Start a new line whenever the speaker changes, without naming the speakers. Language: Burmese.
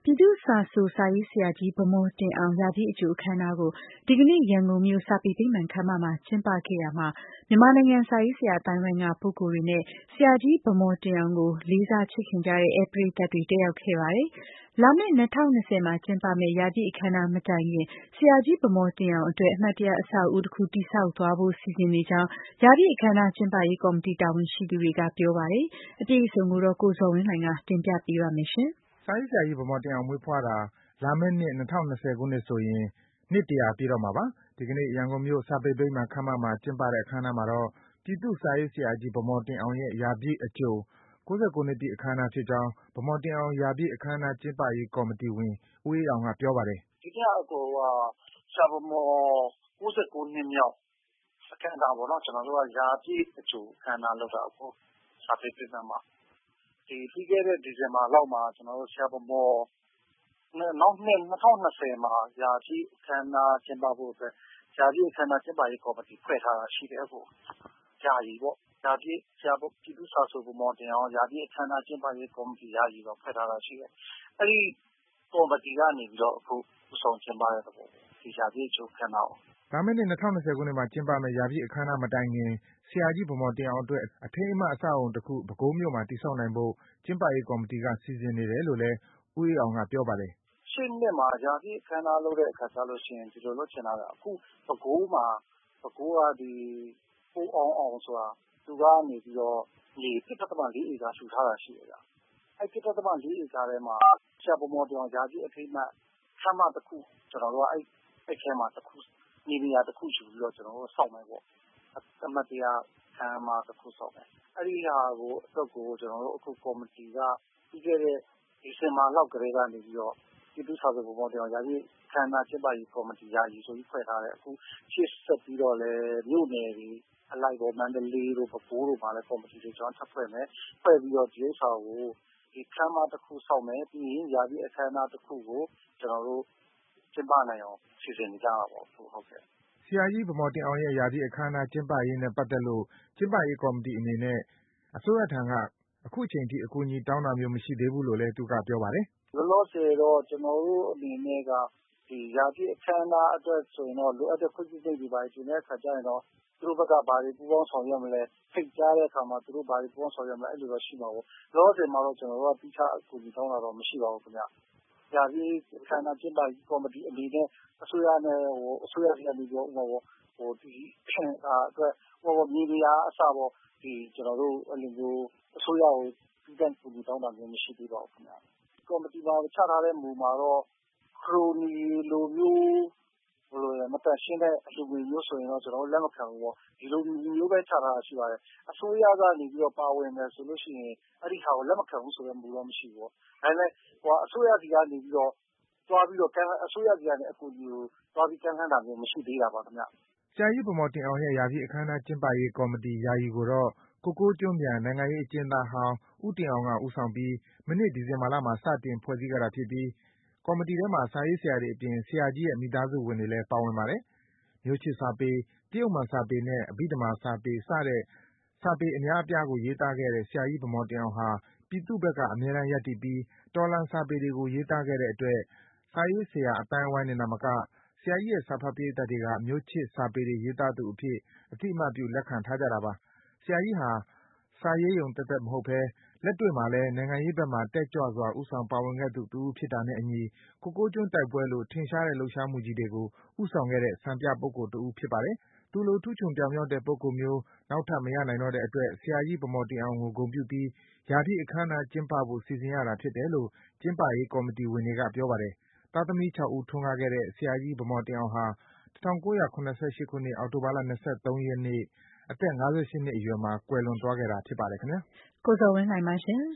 ပြည်သူ့စာဆိုစာရေးဆရာကြီးဗန်းမော်တင်အောင်ရာပြည့်အကြိုအခမ်းအနားကိုဒီကနေ့ရန်ကုန်မြို့စာပေဗိမာန်ခမ်းမမှာကျင်းပခဲ့ရာမှာမြန်မာနိုင်ငံစာရေးဆရာအသိုင်းအဝိုင်းကပုဂ္ဂိုလ်တွေနဲ့ဆရာကြီးဗန်းမော်တင်အောင်ကိုလေးစားချစ်ခင်ကြတဲ့ပရိသတ်တွေတက်ရောက်ခဲ့ပါတယ်။လာမယ့်2020မှာကျင်းပမယ့်ရာပြည့်အခမ်းအနားမတိုင်ခင်ဆရာကြီးဗန်းမော်တင်အောင်အတွက်အမှတ်တရအဆောက်အဦတစ်ခုတည်ဆောက်သွားဖို့စီစဉ်နေကြောင်းရာပြည့်အခမ်းအနားကျင်းပရေးကော်မတီတာဝန်ရှိသူတွေကပြောပါတယ်။အပြည့်အစုံကိုတော့ကိုဇော်ဝင်းလှိုင်ကတင်ပြပေးပါမယ်ရှင်
။စာရေးဆရာကြီးဗန်းမော်တင်အောင်မွေးဖွားတာလာမယ့်နှစ်2020ခုနှစ်ဆိုရင်နှစ်100ပြည့်တော့မှာပါ။ဒီကနေ့ရန်ကုန်မြို့စာပေဗိမာန်ခမ်းမမှာကျင်းပတဲ့အခမ်းအနားမှာတော့ပြည်သူ့စာရေးဆရာကြီးဗန်းမော်တင်အောင်ရဲ့ရာပြည့်အကြို69နှစ်ပြည့်အခမ်းအနားဖြစ်ကြောင်းဗန်းမော်တင်အောင်ရာပြည့်အခမ်းအနားကျင်းပရေးကော်မတီဝင်ဦးအေးအောင်ကပြောပါတယ်
။ဒီနေ့ဆရာဗန်းမော်69နှစ်မြောက်အခမ်းအနားပေါ့နော်ကျွန်တော်တို့ကရာပြည့်အကြိုအခမ်းအနားလုပ်တာကိုစာပေဗိမာန်မှာပြီးခဲ့တဲ့ဒီဇင်ဘာလောက်မှာကျွန်တော်တို့ဆရာဗန်းမော်နောက်နှစ်2020မှာရာပြည့်အခမ်းအနားကျင်းပဖို့အတွက်ရာပြည့်အခမ်းအနားကျင်းပရေးကော်မတီဖွဲ့ထားတာရှိတယ်အခုယာယီပေါ့ရာပြည့်ဆရာပြည်သူ့စာဆိုဗန်းမော်တင်အောင်ရာပြည့်အခမ်းအနားကျင်းပရေးကော်မတီယာယီတော့ဖွဲ့ထားတာရှိတယ်အဲဒီကော်မတီကနေပြီးတော့အခုဦးဆောင်ကျင်းပရတဲ့ပေါ့ဒီရာပြည့်အကြိုအခမ်းအနားကို
လာမယ့်နှစ်2020ခုနှစ်မှာကျင်းပမယ့်ရာပြည့်အခမ်းအနားမတိုင်ခင်ဆရာကြီးဗန်းမော်တင်အောင်အတွက်အထိမ်းအမှတ်အဆောက်အဦတစ်ခုပဲခူးမြို့မှာတည်ဆောက်နိုင်ဖို့ကျင်းပရေးကော်မတီကစီစဉ်နေတယ်လို့လည်းဦးအေးအောင်ကပြောပါတယ်
။ရှေ့နှစ်မှာရာပြည့်အခမ်းအနားလုပ်တဲ့အခါကျလို့ရှိရင်ဒီလိုလုပ်ချင်တာကအခုပဲခူးကဒီပိုးအောင်ဆိုတာသူကနေပြီးတော့မြေ 1.4 ဧကရှူထားတာရှိတယ်ဗျ။အဲ့ 1.4 ဧကထဲမှာဆရာဗန်းမော်တင်အောင်ရာပြည့်အထိမ်းအမှတ်ခမ်းမတစ်ခုကျွန်တော်တို့ကအဲ့ထဲမှာတစ်ခုနေရာတစ်ခုယူပြီးတော့ကျွန်တော်တို့စောင့်မယ်ပေါ့။အမှတ်တရခမ်းမတစ်ခုစောင့်မယ်။အဲ့ဒီဟာကိုအတွက်ကိုကျွန်တော်တို့အခုကော်မတီကပြီးခဲ့တဲ့ဒီဇင်ဘာလောက်ကလေးကနေပြီးတော့ပြည်သူ့စာဆိုဗန်းမော်တင်အောင်ရာပြည့်အခမ်းအနားကျင်းပရေးကော်မတီယာယီဆိုပြီးဖွဲ့ထားတယ်အခုရှေ့ဆက်ပြီးတော့လည်းမြို့နယ်တွေအလိုက်ပေါ်မန္တလေးတို့ပဲခူးတို့မှာလည်းကော်မတီတွေကျွန်တော်ထပ်ဖွဲ့မယ်ဖွဲ့ပြီးတော့ဒီဥစ္စာကိုဒီခမ်းမတစ်ခုစောင့်မယ်ပြီးရင်ရာပြည့်အခမ်းအနားတစ်ခုကိုကျွန်တော်တို့ကျင်းပနိုင်အောင်စီစဉ်နေကြတာပေါ့ဟုတ်ကဲ့
ဆရာကြီးဗန်းမော်တင်အောင်ရဲ့ရာပြည့်အခမ်းအနားကျင်းပရေးနဲ့ပတ်သက်လို့ကျင်းပရေးကော်မတီအနေနဲ့အစိုးရထံကအခုချိန်ထိအကူအညီတောင်းတာမျိုးမရှိသေးဘူးလို့လည်းသူကပြောပါတယ်
။လောလောဆယ်တော့ကျွန်တော်တို့အနေနဲ့ကဒီရာပြည့်အခမ်းအနားအတွက်ဆိုရင်တော့လိုအပ်တဲ့ခွင့်ပြုမိန့်တွေပါတယ်ဒီနေ့ခါကျရင်တော့သူတို့ဘက်ကဘာတွေပူးပေါင်းဆောင်ရွက်မလဲဖိတ်ကြားတဲ့အခါမှာသူတို့ဘာတွေပူးပေါင်းဆောင်ရွက်မလဲအဲ့လိုတော့ရှိမှာပေါ့လောလောဆယ်မှာတော့ကျွန်တော်တို့ကတိကျအကူအညီတောင်းတာတော့မရှိပါဘူးခင်ဗျ။ရာပြည့်အခမ်းအနားကျင်းပရေးကော်မတီအနေနဲ့အစိုးရစီကနေပြီးတော့ဒီအတွက်မြေနေရာအစပေါ့ဒီကျွန်တော်တို့အဲ့လိုမျိုးအစိုးရကိုပြည်ထောင်စုတောင်းတာမျိုးမရှိသေးပါဘူးခင်ဗျ။ကော်မတီမှာချထားတဲ့မူမှာတော့ခရိုနီလိုမျိုးမတန်ရှင်းတဲ့အလူငွေမျိုးဆိုရင်တော့ကျွန်တော်လက်မခံဘူးပေါ့ဒီလိုမျိုးပဲချထားတာရှိပါတယ်အစိုးရကနေပြီးတော့ပါဝင်တယ်ဆိုလို့ရှိရင်အဲ့ဒီဟာကိုလက်မခံဘူးဆိုတဲ့မူတော့မရှိဘူးပေါ့ဒါပေမဲ့အစိုးရစီကနေပြီးတော့သွားပြီးတော့အစိုးရစီကနေအကူအညီကိုသွားပြီးကမ်းလှမ်းတာမျိုးမရှိသေးတာပါခင်ဗျ
ဆရာကြီးဗန်းမော်တင်အောင်ရဲ့ရာပြည့်အခမ်းအနားကျင်းပရေးကော်မတီယာယီကိုတော့ကိုကိုးကျွန်းပြန်နိုင်ငံရေးအကျဉ်းသားဟောင်းဦးတင်အောင်ကဦးဆောင်ပြီးမနှစ်ဒီဇင်ဘာလမှာစတင်ဖွဲ့စည်းခဲ့တာဖြစ်ပြီးကော်မတီထဲမှာစာရေးဆရာတွေအပြင်ဆရာကြီးရဲ့မိသားစုဝင်တွေလည်းပါဝင်ပါတယ်။မျိုးချစ်စာပေ၊တရုတ်မှန်စာပေနဲ့အဘိဓမ္မာစာပေစတဲ့စာပေအများအပြားကိုရေးသားခဲ့တဲ့ဆရာကြီးဗန်းမော်တင်အောင်ဟာပြည်သူ့ဘက်ကအမြဲတမ်းရပ်တည်ပြီးတော်လှန်စာပေတွေကိုရေးသားခဲ့တဲ့အတွက်စာရေးဆရာအသိုင်းအဝိုင်းတွေသာမကဆရာကြီးရဲ့စာဖတ်ပရိသတ်တွေကမျိုးချစ်စာပေတွေရေးသားသူအဖြစ်အသိအမှတ်ပြုလက်ခံထားကြတာပါ။ဆရာကြီးဟာစာရေးရုံသက်သက်မဟုတ်ဘဲလက်တွေ့မှာလည်းနိုင်ငံရေးဘက်မှာတက်ကြွစွာဦးဆောင်ပါဝင်ခဲ့သူတစ်ဦးဖြစ်တာနဲ့အညီကိုကိုးကျွန်းတိုက်ပွဲလိုထင်ရှားတဲ့လှုပ်ရှားမှုကြီးတွေကိုဦးဆောင်ခဲ့တဲ့စံပြပုဂ္ဂိုလ်တစ်ဦးဖြစ်ပါတယ်။သူလိုထူးချွန်ပြောင်မြောက်တဲ့ပုဂ္ဂိုလ်မျိုးနောက်ထပ်မရနိုင်တော့တဲ့အတွက်ဆရာကြီးဗန်းမော်တင်အောင်ကိုဂုဏ်ပြုပြီးရာပြည့်အခမ်းအနားကျင်းပဖို့စီစဉ်ရတာဖြစ်တယ်လို့ကျင်းပရေးကော်မတီဝင်တွေကပြောပါတယ်။သားသမီး6ဦးထွန်းကားခဲ့တဲ့ဆရာကြီးဗန်းမော်တင်အောင်ဟာ1978ခုနှစ်အောက်တိုဘာလ23ရက်နေ့အသက်58နှစ်အရွယ်မှာကွယ်လွန်သွားခဲ့တာဖြစ်ပါတယ်ခင်ဗျာ
။ကိုဇော်ဝင်းလှိုင်ပါရှင်။